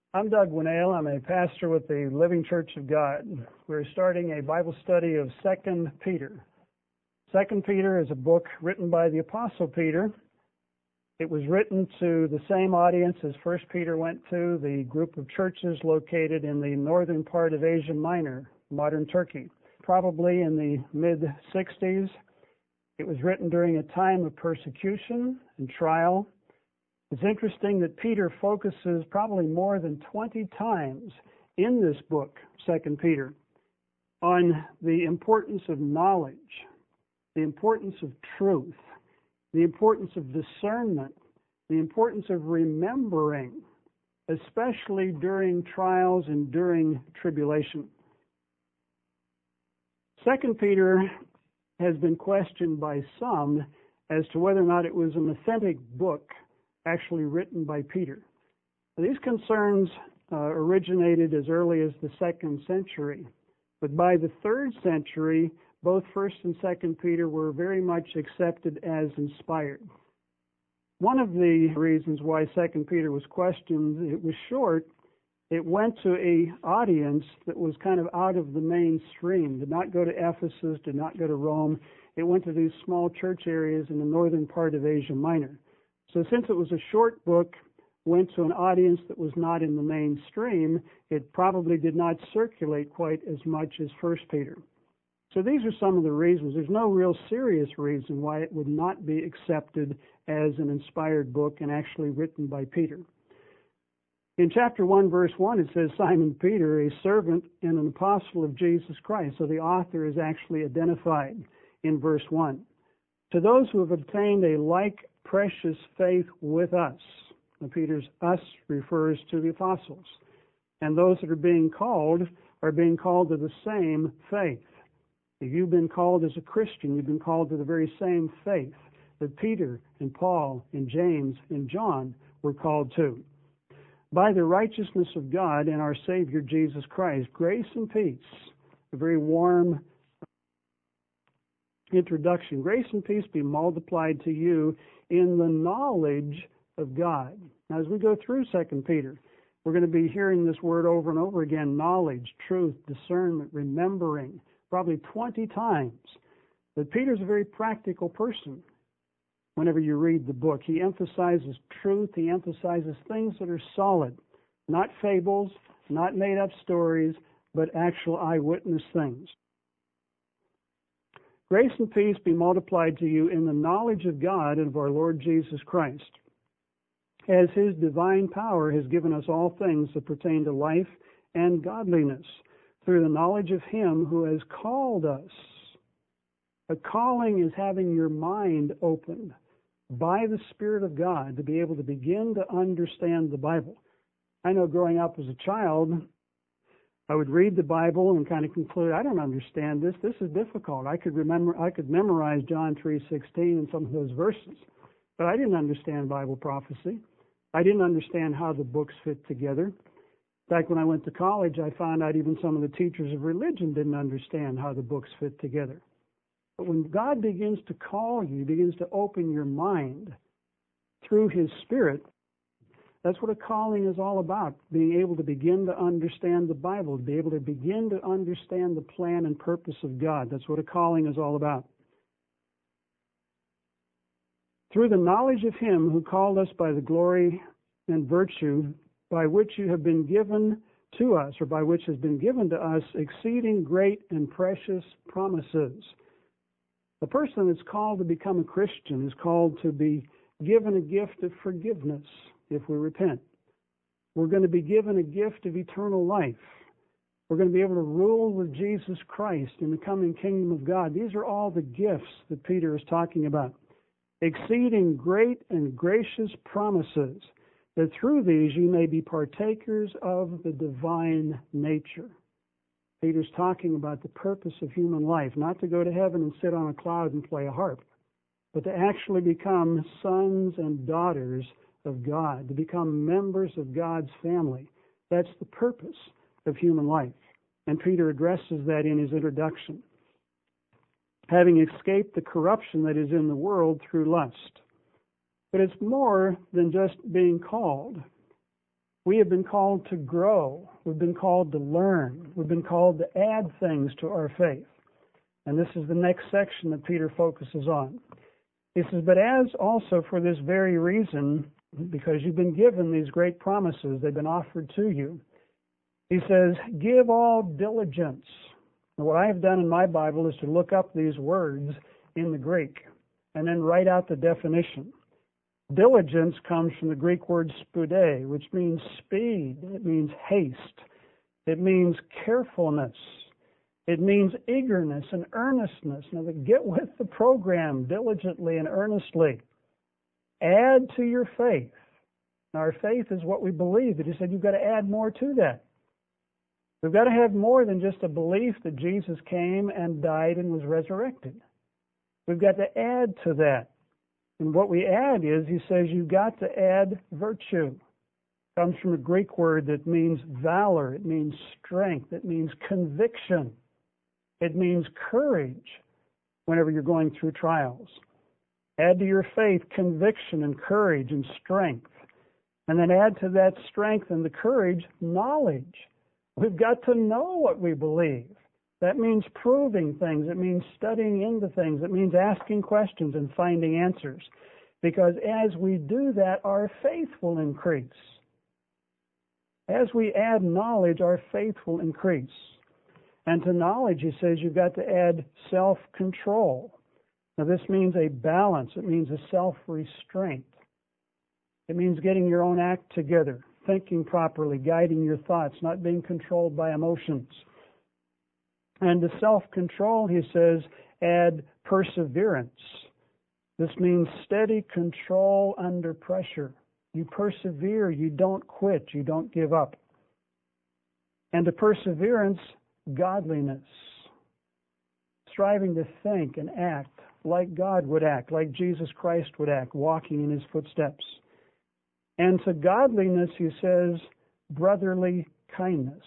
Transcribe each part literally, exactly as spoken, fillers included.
I'm Doug Winnail. I'm a pastor with the Living Church of God. We're starting a Bible study of Second Peter. Second Peter is a book written by the Apostle Peter. It was written to the same audience as First Peter went to, the group of churches located in the northern part of Asia Minor, modern Turkey, probably in the mid sixties. It was written during a time of persecution and trial. It's interesting that Peter focuses probably more than twenty times in this book, Second Peter, on the importance of knowledge, the importance of truth, the importance of discernment, the importance of remembering, especially during trials and during tribulation. Second Peter has been questioned by some as to whether or not it was an authentic book actually written by Peter. These concerns uh, originated as early as the second century, but by the third century, both First and Second Peter were very much accepted as inspired. One of the reasons why Second Peter was questioned, it was short. It went to a audience that was kind of out of the mainstream, did not go to Ephesus, did not go to Rome. It went to these small church areas in the northern part of Asia Minor. So since it was a short book, went to an audience that was not in the mainstream, it probably did not circulate quite as much as First Peter. So these are some of the reasons. There's no real serious reason why it would not be accepted as an inspired book and actually written by Peter. In chapter one, verse one, it says, Simon Peter, a servant and an apostle of Jesus Christ. So the author is actually identified in verse one. To those who have obtained a like precious faith with us. Now, Peter's us refers to the apostles. And those that are being called are being called to the same faith. If you've been called as a Christian, you've been called to the very same faith that Peter and Paul and James and John were called to. By the righteousness of God and our Savior Jesus Christ, grace and peace, a very warm introduction. Grace and peace be multiplied to you in the knowledge of God. Now, as we go through Second Peter, we're going to be hearing this word over and over again, knowledge, truth, discernment, remembering, probably twenty times. But Peter's a very practical person. Whenever you read the book, he emphasizes truth, he emphasizes things that are solid, not fables, not made-up stories, but actual eyewitness things. Grace and peace be multiplied to you in the knowledge of God and of our Lord Jesus Christ, as his divine power has given us all things that pertain to life and godliness, through the knowledge of him who has called us. A calling is having your mind opened by the Spirit of God to be able to begin to understand the Bible. I know growing up as a child, I would read the Bible and kind of conclude, I don't understand this. This is difficult. I could remember, I could memorize John three sixteen and some of those verses, but I didn't understand Bible prophecy. I didn't understand how the books fit together. In fact, when I went to college, I found out even some of the teachers of religion didn't understand how the books fit together. But when God begins to call you, begins to open your mind through his Spirit, that's what a calling is all about, being able to begin to understand the Bible, to be able to begin to understand the plan and purpose of God. That's what a calling is all about. Through the knowledge of him who called us by the glory and virtue by which you have been given to us, or by which has been given to us, exceeding great and precious promises. The person that's called to become a Christian is called to be given a gift of forgiveness if we repent. We're going to be given a gift of eternal life. We're going to be able to rule with Jesus Christ in the coming kingdom of God. These are all the gifts that Peter is talking about. Exceeding great and gracious promises, that through these you may be partakers of the divine nature. Peter's talking about the purpose of human life, not to go to heaven and sit on a cloud and play a harp, but to actually become sons and daughters of God, to become members of God's family. That's the purpose of human life. And Peter addresses that in his introduction. Having escaped the corruption that is in the world through lust. But it's more than just being called. We have been called to grow. We've been called to learn. We've been called to add things to our faith. And this is the next section that Peter focuses on. He says, but as also for this very reason, because you've been given these great promises, they've been offered to you. He says, give all diligence. And what I have done in my Bible is to look up these words in the Greek and then write out the definition. Diligence comes from the Greek word spude, which means speed. It means haste. It means carefulness. It means eagerness and earnestness. Now, get with the program diligently and earnestly. Add to your faith. Now, our faith is what we believe, but he said you've got to add more to that. We've got to have more than just a belief that Jesus came and died and was resurrected. We've got to add to that. And what we add is, he says, you've got to add virtue. It comes from a Greek word that means valor. It means strength. It means conviction. It means courage whenever you're going through trials. Add to your faith conviction and courage and strength. And then add to that strength and the courage knowledge. We've got to know what we believe. That means proving things. It means studying into things. It means asking questions and finding answers. Because as we do that, our faith will increase. As we add knowledge, our faith will increase. And to knowledge, he says, you've got to add self-control. Now, this means a balance. It means a self-restraint. It means getting your own act together, thinking properly, guiding your thoughts, not being controlled by emotions. And to self-control, he says, add perseverance. This means steady control under pressure. You persevere, you don't quit, you don't give up. And to perseverance, godliness. Striving to think and act like God would act, like Jesus Christ would act, walking in his footsteps. And to godliness, he says, brotherly kindness.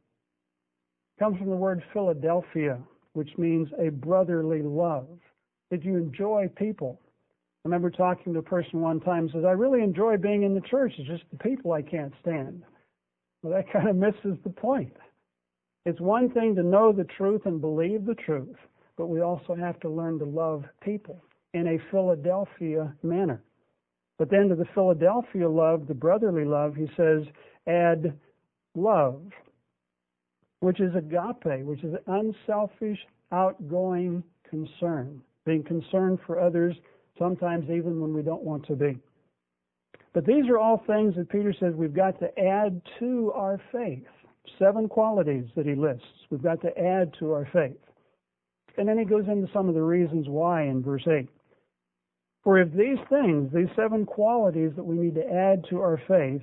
Comes from the word Philadelphia, which means a brotherly love. That you enjoy people. I remember talking to a person one time who says, I really enjoy being in the church. It's just the people I can't stand. Well, that kind of misses the point. It's one thing to know the truth and believe the truth, but we also have to learn to love people in a Philadelphia manner. But then to the Philadelphia love, the brotherly love, he says, add love, which is agape, which is unselfish, outgoing concern, being concerned for others, sometimes even when we don't want to be. But these are all things that Peter says we've got to add to our faith. Seven qualities that he lists. We've got to add to our faith. And then he goes into some of the reasons why in verse eight. For if these things, these seven qualities that we need to add to our faith,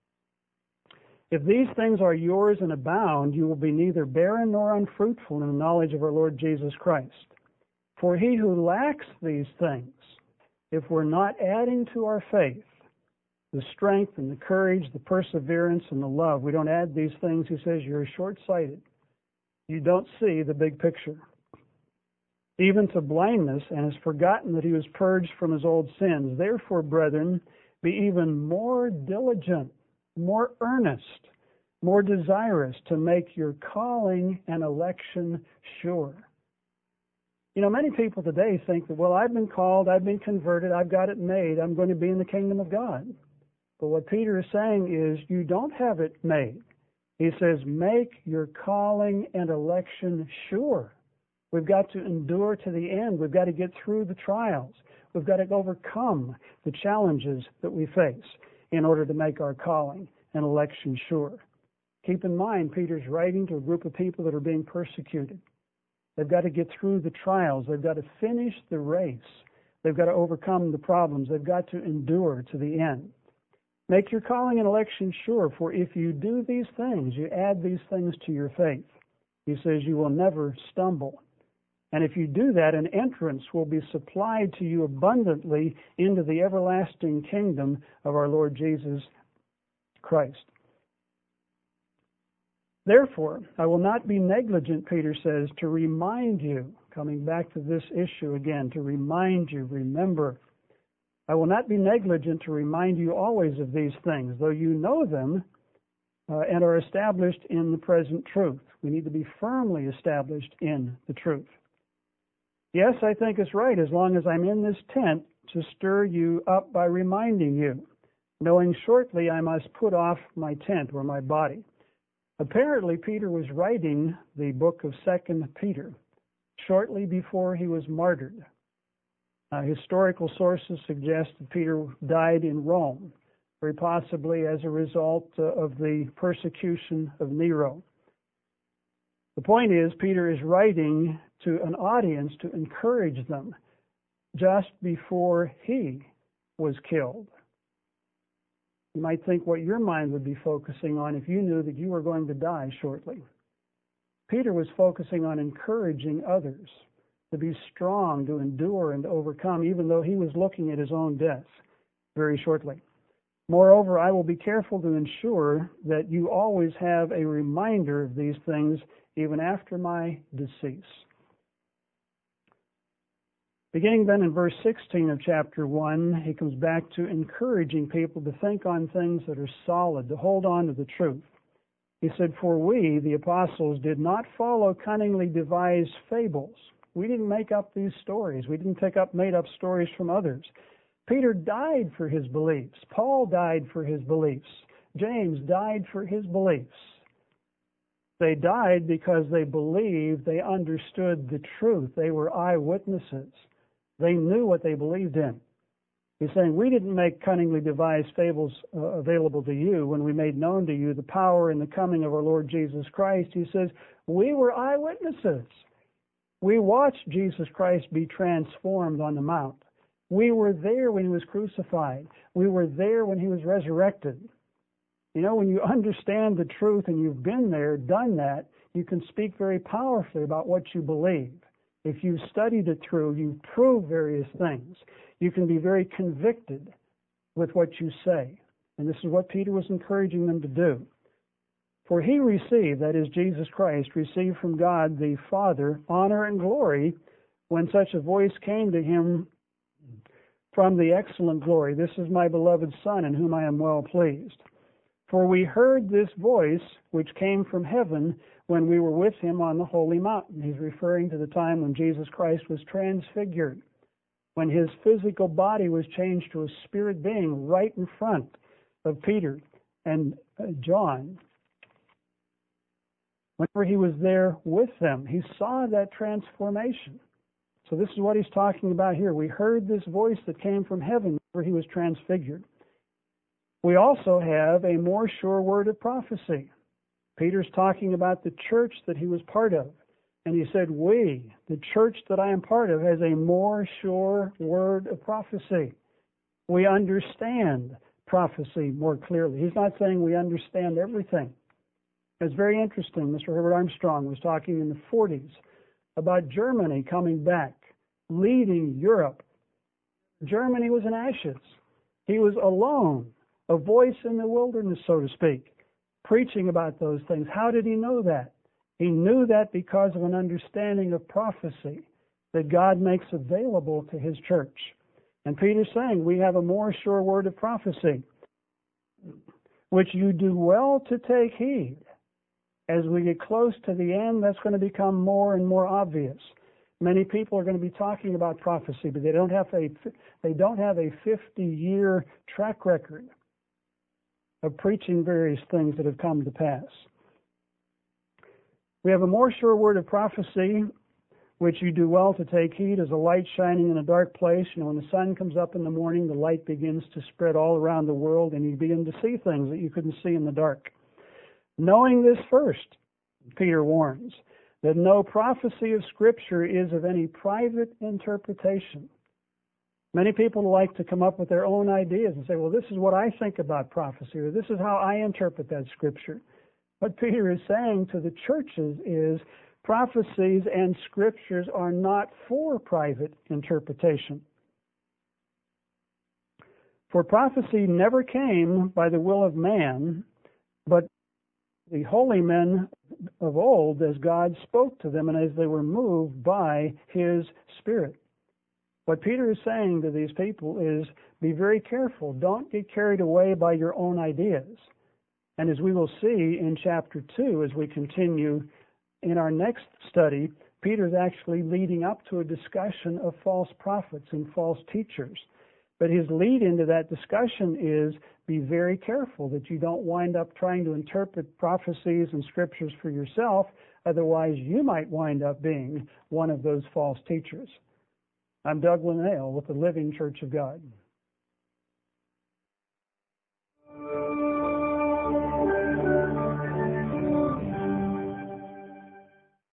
if these things are yours and abound, you will be neither barren nor unfruitful in the knowledge of our Lord Jesus Christ. For he who lacks these things, if we're not adding to our faith, the strength and the courage, the perseverance and the love, we don't add these things, he says, you're short-sighted. You don't see the big picture. Even to blindness, and has forgotten that he was purged from his old sins. Therefore, brethren, be even more diligent, more earnest, more desirous to make your calling and election sure. You know, many people today think that, well, I've been called, I've been converted, I've got it made, I'm going to be in the kingdom of God. But what Peter is saying is, you don't have it made. He says, make your calling and election sure. We've got to endure to the end. We've got to get through the trials. We've got to overcome the challenges that we face in order to make our calling and election sure. Keep in mind, Peter's writing to a group of people that are being persecuted. They've got to get through the trials. They've got to finish the race. They've got to overcome the problems. They've got to endure to the end. Make your calling and election sure, for if you do these things, you add these things to your faith. He says you will never stumble. And if you do that, an entrance will be supplied to you abundantly into the everlasting kingdom of our Lord Jesus Christ. Therefore, I will not be negligent, Peter says, to remind you, coming back to this issue again, to remind you, remember, I will not be negligent to remind you always of these things, though you know them uh, and are established in the present truth. We need to be firmly established in the truth. Yes, I think it's right, as long as I'm in this tent, to stir you up by reminding you, knowing shortly I must put off my tent or my body. Apparently, Peter was writing the book of Second Peter shortly before he was martyred. Uh, historical sources suggest that Peter died in Rome, very possibly as a result uh, of the persecution of Nero. The point is, Peter is writing to an audience to encourage them just before he was killed. You might think what your mind would be focusing on if you knew that you were going to die shortly. Peter was focusing on encouraging others to be strong, to endure, and to overcome, even though he was looking at his own death very shortly. Moreover, I will be careful to ensure that you always have a reminder of these things even after my decease. Beginning then in verse sixteen of chapter one, he comes back to encouraging people to think on things that are solid, to hold on to the truth. He said, "For we, the apostles, did not follow cunningly devised fables." We didn't make up these stories. We didn't pick up made-up stories from others. Peter died for his beliefs. Paul died for his beliefs. James died for his beliefs. They died because they believed, they understood the truth. They were eyewitnesses. They knew what they believed in. He's saying, we didn't make cunningly devised fables uh, available to you when we made known to you the power and the coming of our Lord Jesus Christ. He says, we were eyewitnesses. We watched Jesus Christ be transformed on the Mount. We were there when he was crucified. We were there when he was resurrected. You know, when you understand the truth and you've been there, done that, you can speak very powerfully about what you believe. If you've studied it through, you've proved various things, you can be very convicted with what you say. And this is what Peter was encouraging them to do. For he received, that is Jesus Christ, received from God the Father honor and glory when such a voice came to him from the excellent glory. This is my beloved Son in whom I am well pleased. For we heard this voice which came from heaven when we were with him on the holy mountain. He's referring to the time when Jesus Christ was transfigured, when his physical body was changed to a spirit being right in front of Peter and uh, John. Whenever he was there with them, he saw that transformation. So this is what he's talking about here. We heard this voice that came from heaven where he was transfigured. We also have a more sure word of prophecy. Peter's talking about the church that he was part of. And he said, we, the church that I am part of, has a more sure word of prophecy. We understand prophecy more clearly. He's not saying we understand everything. It's very interesting. Mister Herbert Armstrong was talking in the forties about Germany coming back, leading Europe. Germany was in ashes. He was alone, a voice in the wilderness, so to speak, preaching about those things. How did he know that? He knew that because of an understanding of prophecy that God makes available to his church. And Peter's saying, we have a more sure word of prophecy, which you do well to take heed. As we get close to the end, that's going to become more and more obvious. Many people are going to be talking about prophecy, but they don't have a they don't have a fifty-year track record of preaching various things that have come to pass. We have a more sure word of prophecy, which you do well to take heed, as a light shining in a dark place. You know, when the sun comes up in the morning, the light begins to spread all around the world, and you begin to see things that you couldn't see in the dark. Knowing this first, Peter warns, that no prophecy of Scripture is of any private interpretation. Many people like to come up with their own ideas and say, well, this is what I think about prophecy, or this is how I interpret that Scripture. What Peter is saying to the churches is prophecies and Scriptures are not for private interpretation. For prophecy never came by the will of man, but the holy men of old, as God spoke to them and as they were moved by his Spirit. What Peter is saying to these people is, be very careful. Don't get carried away by your own ideas. And as we will see in chapter two, as we continue in our next study, Peter is actually leading up to a discussion of false prophets and false teachers. But his lead into that discussion is, be very careful that you don't wind up trying to interpret prophecies and scriptures for yourself. Otherwise, you might wind up being one of those false teachers. I'm Doug Linnell with the Living Church of God.